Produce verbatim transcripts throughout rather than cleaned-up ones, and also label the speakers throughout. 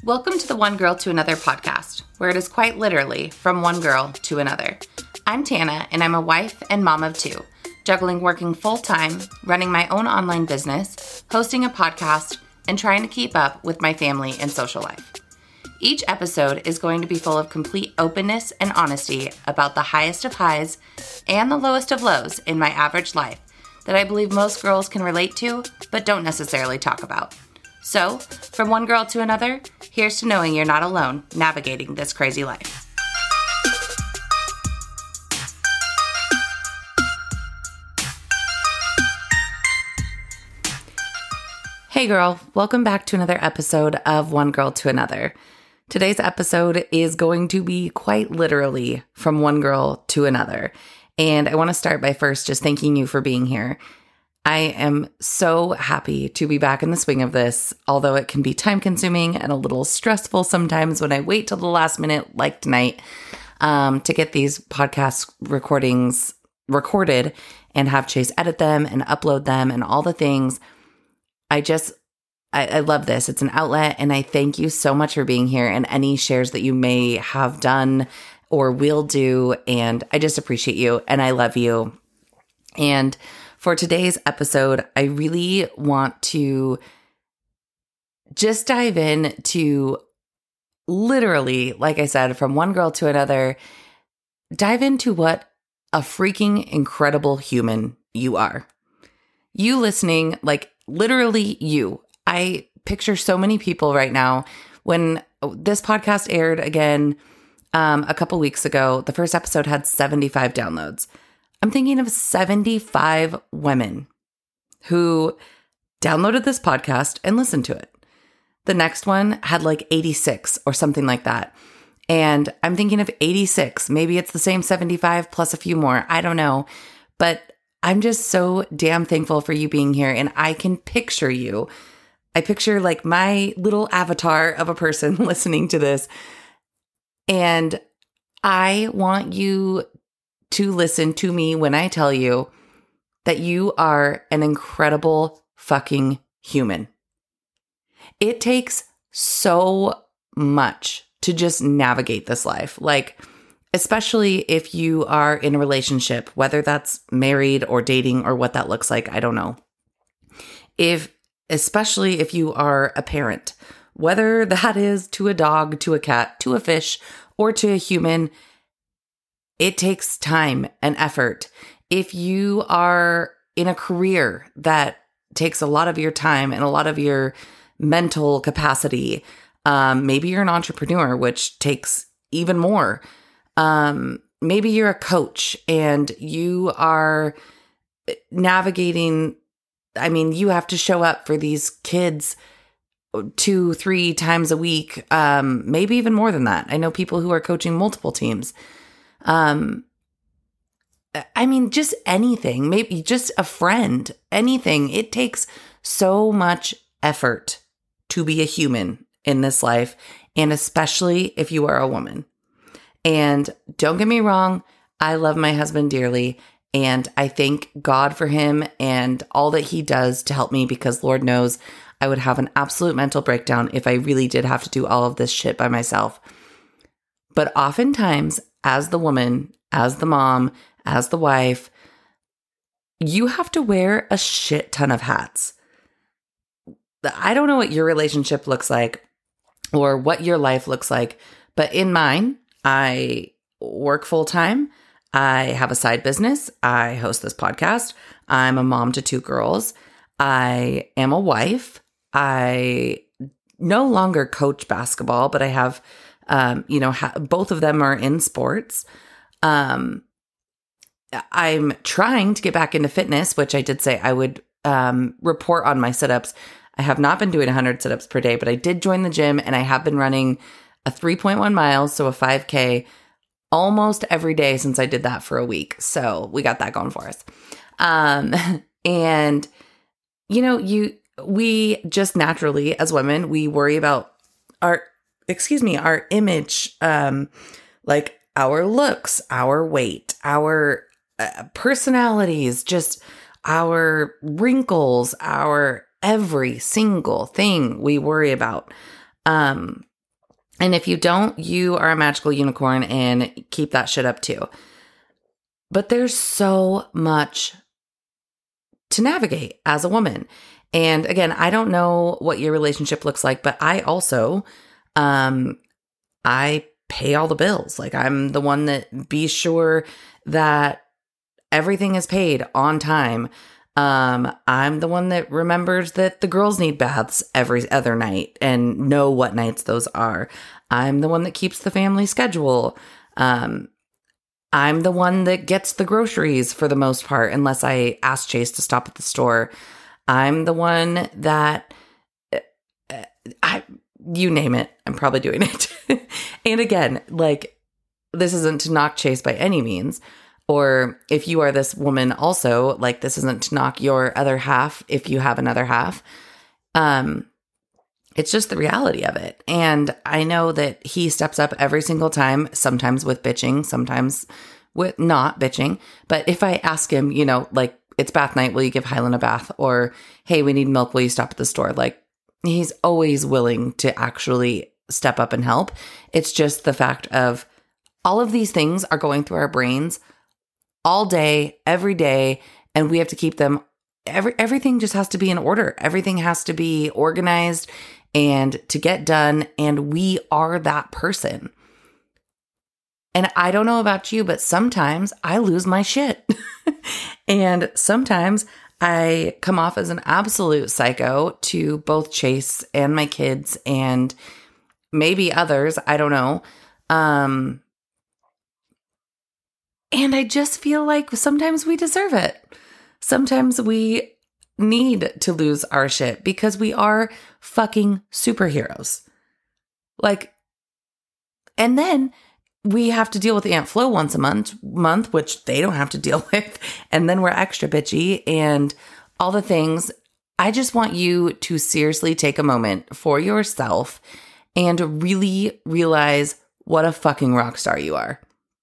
Speaker 1: Welcome to the One Girl to Another podcast, where it is quite literally from one girl to another. I'm Tana, and I'm a wife and mom of two, juggling working full-time, running my own online business, hosting a podcast, and trying to keep up with my family and social life. Each episode is going to be full of complete openness and honesty about the highest of highs and the lowest of lows in my average life that I believe most girls can relate to, but don't necessarily talk about. So, from one girl to another, here's to knowing you're not alone navigating this crazy life. Hey girl, welcome back to another episode of One Girl to Another. Today's episode is going to be quite literally from one girl to another. And I want to start by first just thanking you for being here. I am so happy to be back in the swing of this, although it can be time consuming and a little stressful sometimes when I wait till the last minute, like tonight, um, to get these podcast recordings recorded and have Chase edit them and upload them and all the things. I just, I, I love this. It's an outlet, and I thank you so much for being here and any shares that you may have done or will do. And I just appreciate you and I love you. And for today's episode, I really want to just dive in to literally, like I said, from one girl to another, dive into what a freaking incredible human you are. You listening, like literally you. I picture so many people right now. When this podcast aired again um, a couple weeks ago, the first episode had seventy-five downloads. I'm thinking of seventy-five women who downloaded this podcast and listened to it. The next one had like eighty-six or something like that. And I'm thinking of eighty-six. Maybe it's the same seventy-five plus a few more. I don't know. But I'm just so damn thankful for you being here. And I can picture you. I picture like my little avatar of a person listening to this. And I want you to listen to me when I tell you that you are an incredible fucking human. It takes so much to just navigate this life. Like, especially if you are in a relationship, whether that's married or dating or what that looks like, I don't know. If, especially if you are a parent, whether that is to a dog, to a cat, to a fish, or to a human, it takes time and effort. If you are in a career that takes a lot of your time and a lot of your mental capacity, um, maybe you're an entrepreneur, which takes even more. Um, maybe you're a coach and you are navigating, I mean, you have to show up for these kids two, three times a week, um, maybe even more than that. I know people who are coaching multiple teams. Um, I mean, just anything, maybe just a friend, anything. It takes so much effort to be a human in this life, and especially if you are a woman. And don't get me wrong, I love my husband dearly, and I thank God for him and all that he does to help me, because Lord knows I would have an absolute mental breakdown if I really did have to do all of this shit by myself. But oftentimes, as the woman, as the mom, as the wife, you have to wear a shit ton of hats. I don't know what your relationship looks like or what your life looks like, but in mine, I work full time. I have a side business. I host this podcast. I'm a mom to two girls. I am a wife. I no longer coach basketball, but I have Um, you know, ha- both of them are in sports. Um, I'm trying to get back into fitness, which I did say I would um, report on my sit-ups. I have not been doing one hundred sit-ups per day, but I did join the gym, and I have been running a three point one miles, so a five K, almost every day since I did that for a week. So we got that going for us. Um, and, you know, you we just naturally, as women, we worry about our excuse me, our image, um, like our looks, our weight, our uh, personalities, just our wrinkles, our every single thing we worry about. Um, And if you don't, you are a magical unicorn and keep that shit up too. But there's so much to navigate as a woman. And again, I don't know what your relationship looks like, but I also, um, I pay all the bills. Like I'm the one that be sure that everything is paid on time. Um, I'm the one that remembers that the girls need baths every other night and know what nights those are. I'm the one that keeps the family schedule. Um, I'm the one that gets the groceries for the most part, unless I ask Chase to stop at the store. I'm the one that, uh, I, you name it, I'm probably doing it. And again, like, this isn't to knock Chase by any means. Or if you are this woman also, like, this isn't to knock your other half if you have another half. Um, it's just the reality of it. And I know that he steps up every single time, sometimes with bitching, sometimes with not bitching. But if I ask him, you know, like, it's bath night, will you give Hylan a bath? Or, hey, we need milk, will you stop at the store? Like, he's always willing to actually step up and help. It's just the fact of all of these things are going through our brains all day, every day, and we have to keep them, every everything just has to be in order. Everything has to be organized and to get done, and we are that person. And I don't know about you, but sometimes I lose my shit. And sometimes I come off as an absolute psycho to both Chase and my kids and maybe others, I don't know. Um, and I just feel like sometimes we deserve it. Sometimes we need to lose our shit because we are fucking superheroes. Like, and then we have to deal with Aunt Flo once a month, month, which they don't have to deal with. And then we're extra bitchy and all the things. I just want you to seriously take a moment for yourself and really realize what a fucking rock star you are.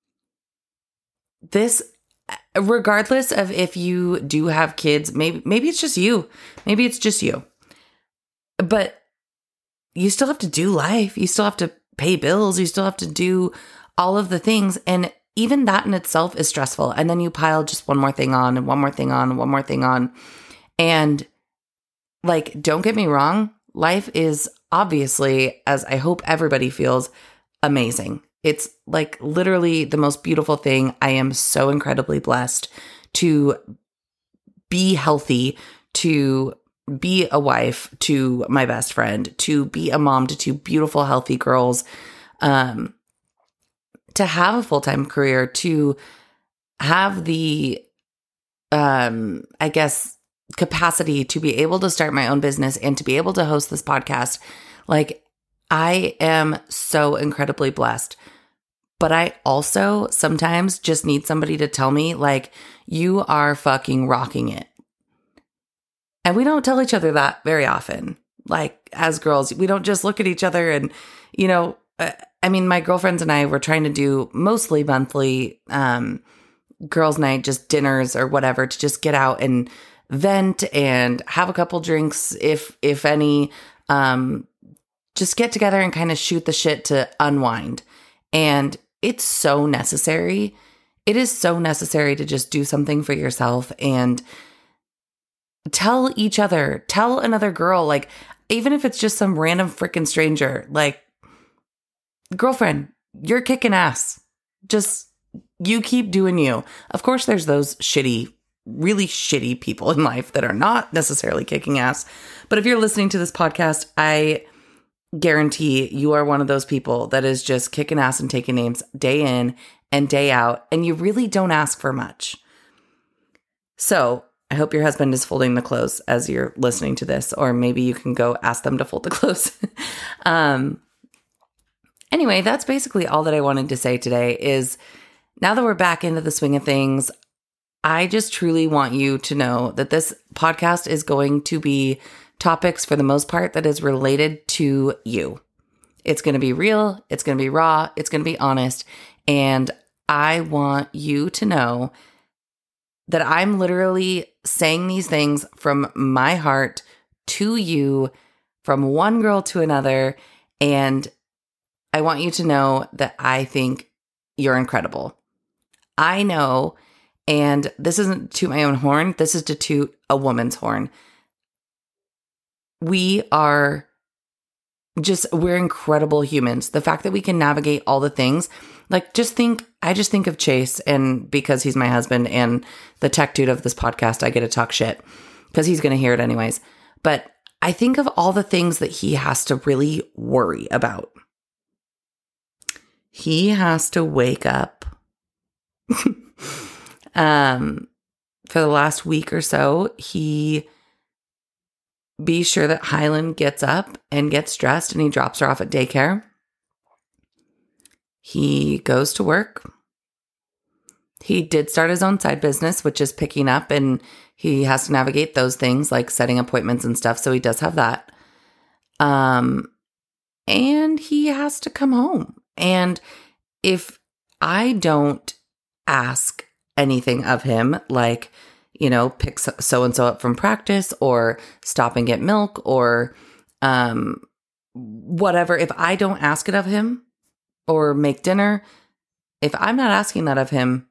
Speaker 1: This, regardless of if you do have kids, maybe maybe it's just you. Maybe it's just you. But you still have to do life. You still have to pay bills. You still have to do all of the things. And even that in itself is stressful. And then you pile just one more thing on and one more thing on and one more thing on. And like, don't get me wrong. Life is obviously, as I hope everybody feels, amazing. It's like literally the most beautiful thing. I am so incredibly blessed to be healthy, to be a wife to my best friend, to be a mom to two beautiful, healthy girls, um, to have a full-time career, to have the, um, I guess, capacity to be able to start my own business and to be able to host this podcast. Like, I am so incredibly blessed. But I also sometimes just need somebody to tell me, like, you are fucking rocking it. And we don't tell each other that very often. Like, as girls, we don't just look at each other and, you know, uh, I mean, my girlfriends and I were trying to do mostly monthly um, girls' night, just dinners or whatever, to just get out and vent and have a couple drinks, if if any, um, just get together and kind of shoot the shit to unwind. And it's so necessary. It is so necessary to just do something for yourself and tell each other, tell another girl, like, even if it's just some random freaking stranger, like, girlfriend, you're kicking ass. Just, you keep doing you. Of course, there's those shitty, really shitty people in life that are not necessarily kicking ass. But if you're listening to this podcast, I guarantee you are one of those people that is just kicking ass and taking names day in and day out, and you really don't ask for much. So I hope your husband is folding the clothes as you're listening to this, or maybe you can go ask them to fold the clothes. um, anyway, that's basically all that I wanted to say today is, now that we're back into the swing of things, I just truly want you to know that this podcast is going to be topics, for the most part, that is related to you. It's going to be real. It's going to be raw. It's going to be honest. And I want you to know that I'm literally saying these things from my heart to you, from one girl to another. And I I want you to know that I think you're incredible. I know, and this isn't to toot my own horn, this is to toot a woman's horn. We are just, we're incredible humans. The fact that we can navigate all the things, like just think, I just think of Chase, and because he's my husband and the tech dude of this podcast, I get to talk shit because he's going to hear it anyways. But I think of all the things that he has to really worry about. He has to wake up um, for the last week or so. He be sure that Hyland gets up and gets dressed and he drops her off at daycare. He goes to work. He did start his own side business, which is picking up, and he has to navigate those things like setting appointments and stuff. So he does have that. Um, and he has to come home. And if I don't ask anything of him, like, you know, pick so-and-so up from practice or stop and get milk or um, whatever, if I don't ask it of him or make dinner, if I'm not asking that of him,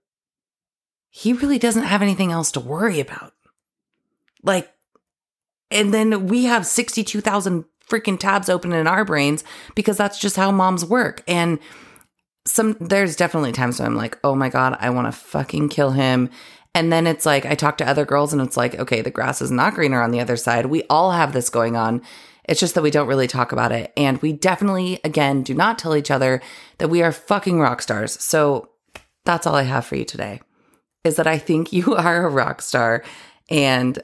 Speaker 1: he really doesn't have anything else to worry about. Like, and then we have sixty-two thousand freaking tabs open in our brains because that's just how moms work. And some, there's definitely times when I'm like, oh my God, I want to fucking kill him. And then it's like, I talk to other girls and it's like, okay, the grass is not greener on the other side. We all have this going on. It's just that we don't really talk about it. And we definitely, again, do not tell each other that we are fucking rock stars. So that's all I have for you today, is that I think you are a rock star. And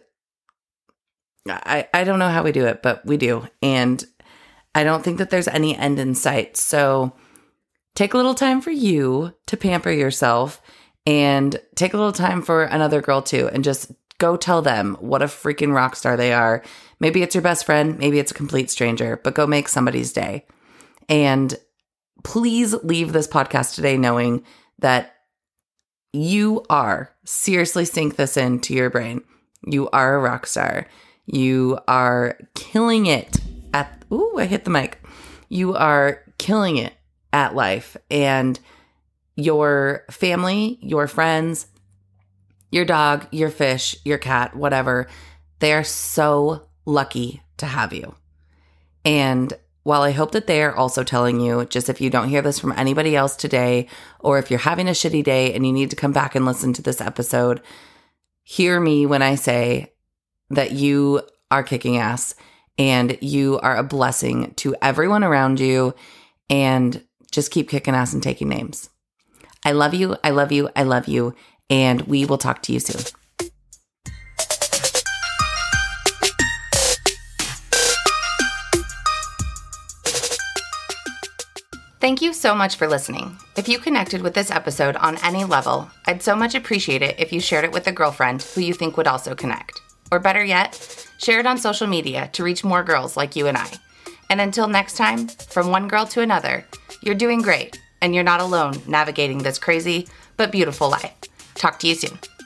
Speaker 1: I, I don't know how we do it, but we do. And I don't think that there's any end in sight. So take a little time for you to pamper yourself, and take a little time for another girl too, and just go tell them what a freaking rock star they are. Maybe it's your best friend, maybe it's a complete stranger, but go make somebody's day. And please leave this podcast today knowing that you are, seriously sink this into your brain, you are a rock star. You are killing it at, ooh, I hit the mic. You are killing it at life, and your family, your friends, your dog, your fish, your cat, whatever, they are so lucky to have you. And while I hope that they are also telling you, just if you don't hear this from anybody else today, or if you're having a shitty day and you need to come back and listen to this episode, hear me when I say that you are kicking ass and you are a blessing to everyone around you, and just keep kicking ass and taking names. I love you. I love you. I love you. And we will talk to you soon. Thank you so much for listening. If you connected with this episode on any level, I'd so much appreciate it if you shared it with a girlfriend who you think would also connect. Or better yet, share it on social media to reach more girls like you and I. And until next time, from one girl to another, you're doing great, and you're not alone navigating this crazy but beautiful life. Talk to you soon.